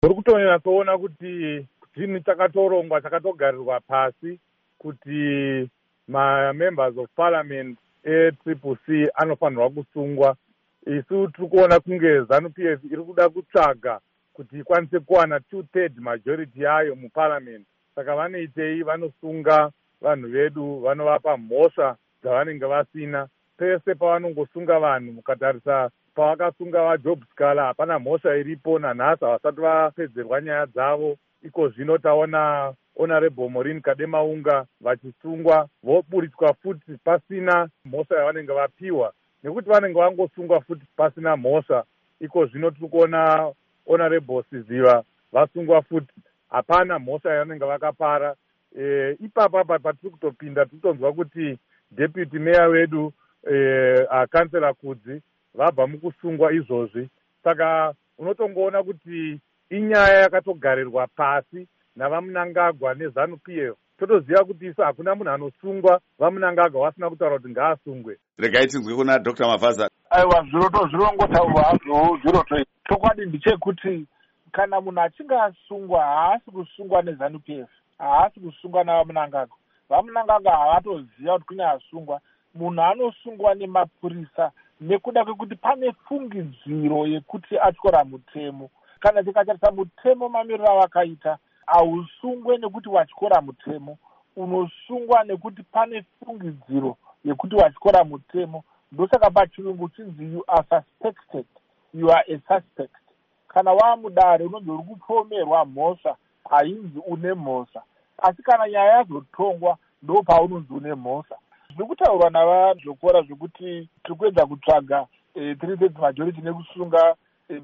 Uri kutonyatsona kuti chini chakatorongwa chakatogarirwa pasi kuti ma-members of parliament e-CCC anofanirwa kusungwa. Isu tiri kuona kunge ZANU-PF iri kuda kutsvaga kuti ikwanise kuwana 2/3 majority yayo muparliament. Saka vanoitei? Vanosunga vanhu vedu, vanovapa mhosva dzavanenge vasina. Pese pavanongosunga vanhu, mukatarisa pavakasunga vaJob Scala, hapana mhosva iripo nanhasi, havasati vapedzerwa nyaya dzavo. Iko zvino taona Honorable Maureen Kademaunga vachisungwa, voburitswa futi pasina mhosva yavanenge vapiwa, nekuti vanenge vangosungwa futi pasina mhosva. Iko zvino tiri kuona Honorable Siziva vasungwa futi, hapana mhosva yavanenge vakapara. Ipapa patiri kutopinda tiri kutonzwa kuti deputy mayor wedu Councillor Kudzi vabva mukusungwa izvozvi. Saka unotongoona kuti inyaya yakatogarirwa pasi navaMnangagwa neZANU-PF. Totoziva kuti isu hakuna munhu anosungwa vaMnangagwa vasina kutaura kuti ngaasungwe. Regai tinzwe kuna Dr. Mavaza. Aiwa, zviroto zvirongotaurwa hazvo zviroto. Chokwadi ndechekuti kana munhu achinge asungwa haasi kusungwa neZANU-PF, haasi kusungwa navaMnangagwa. VaMnangagwa havatoziva kuti kune asungwa. Munhu anosungwa nemapurisa nekuda kwekuti pane fungidziro yekuti atyora mutemo. Kana tikatarisa mutemo mamiriro avakaita, hausungwe nekuti watyora mutemo, unosungwa nekuti pane fungidziro yekuti watyora mutemo. Ndosaka pachirungu chinzi you are suspected, you are a suspect. Kana waamudare unonzi uri kupomerwa mhosva, hainzi une mhosva. Asi kana nyaya yazotongwa ndo paunonzi une mhosva. Zviri kutaurwa navazvokora zvekuti tiri kuedza kutsvaga 3/3 majority nekusunga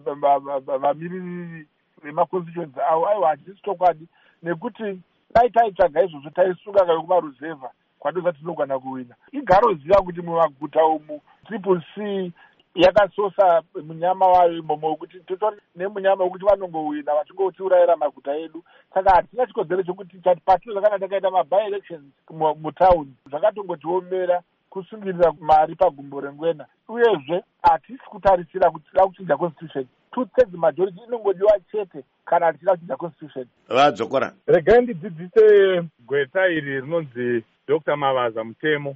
vamiriri vemaconstituency avo. Aiwa, hatisi chokwadi, nekuti dai taitsvaga izvozvo taisunga kayokumaruzevha kwatoza tinogona kuwina. Igaroziva kuti mumaguta umu CCC yakasosa munyama wayo imomo wekuti titori nemunyama wekuti vanongowina vachingotiurayira maguta edu. Saka hatina chikodzero chokuti patinoza kana takaita maby-elections mutaundi zvakatongotiomera kusungirira mari pagumbo rengwena. Uyezve hatisi kutarisira kuti tida kuchinja constitution. 2/3 majority inongodiwa chete kana tichida kuchinja constitution. Vadzokora, regai ndidzidzise gweta iri rinonzi Dr. Mavaza mutemo.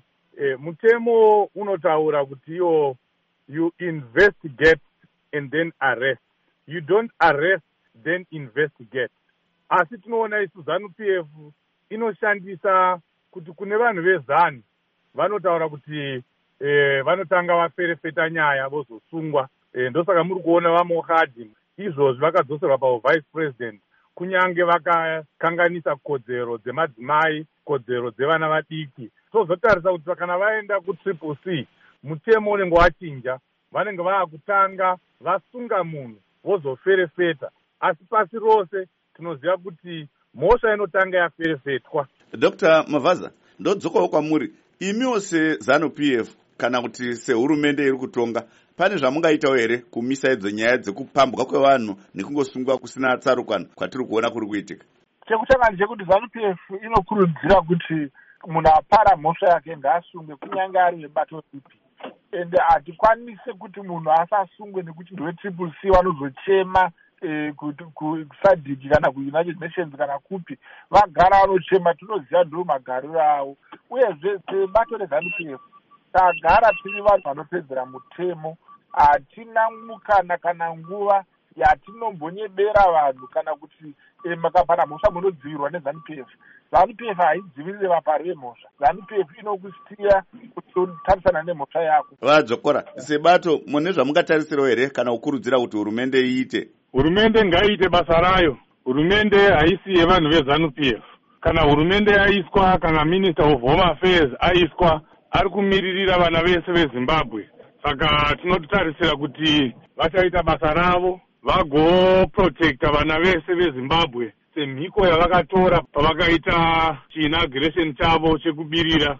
Mutemo unotaura kuti iwo you investigate and then arrest. You don't arrest then investigate. Asi tinoona isu ZANU-PF inoshandisa kuti kune vanhu vezanu vanotaura kuti vanotanga vaferefeta nyaya vozosungwa. Ndosaka muri kuona vaMokhadi izvozvi vakadzoserwa pavice president, kunyange vakakanganisa kodzero dzemadzimai, kodzero dzevana vadiki. Tozotarisa kuti kana vaenda kuCCC mutemo unenge wachinja, vanenge vaakutanga vasunga munhu vozoferefeta. Asi pasi rose tinoziva kuti mhosva inotanga yaferefetwa. Dr. Mavaza, ndodzokawo kwamuri. Imiwo seZANU-PF kana kuti sehurumende iri kutonga, pane zvamungaitawo here kumisa idzo nyaya dzekupambwa kwevanhu nekungosungwa kusina tsarukano kwatiri kuona kuri kuitika? Chekutanga ndechekuti ZANU-PF inokurudzira kuti munhu apara mhosva yake ngaasungwe kunyange ari webato ripi. Ende hatikwanise kuti munhu asasungwe nekuti ndewe-CCC vanozochema kusadhiki kana kuUnited Nations kana kupi. Vagara vanochema, tinoziva ndo magariro avo. Uyezve sebato reZANU-PF tagara tiri vanhu vanopedzera mutemo. Hatina mukana kana nguva yatinombonyebera vanhu kana kuti makapana mhosva munodzivirwa neZANU-PF. ZANU-PF haidzivirire vapari vemhosva. ZANU-PF inokusiya kutotarisana nemhosva yako. Vadzokora, sebato mune zvamungatarisirawo here kana kukurudzira kuti hurumende iite? Hurumende ngaiite basa rayo. Hurumende haisi yevanhu veZANU-PF. Kana hurumende yaiswa, kana Minister of Home Affairs aiswa, ari kumiririra vana vese veZimbabwe. Saka tinotarisira kuti vachaita basa ravo, vagoprotecta vana vese veZimbabwe semhiko yavakatora pavakaita chiinauguration chavo chekubirira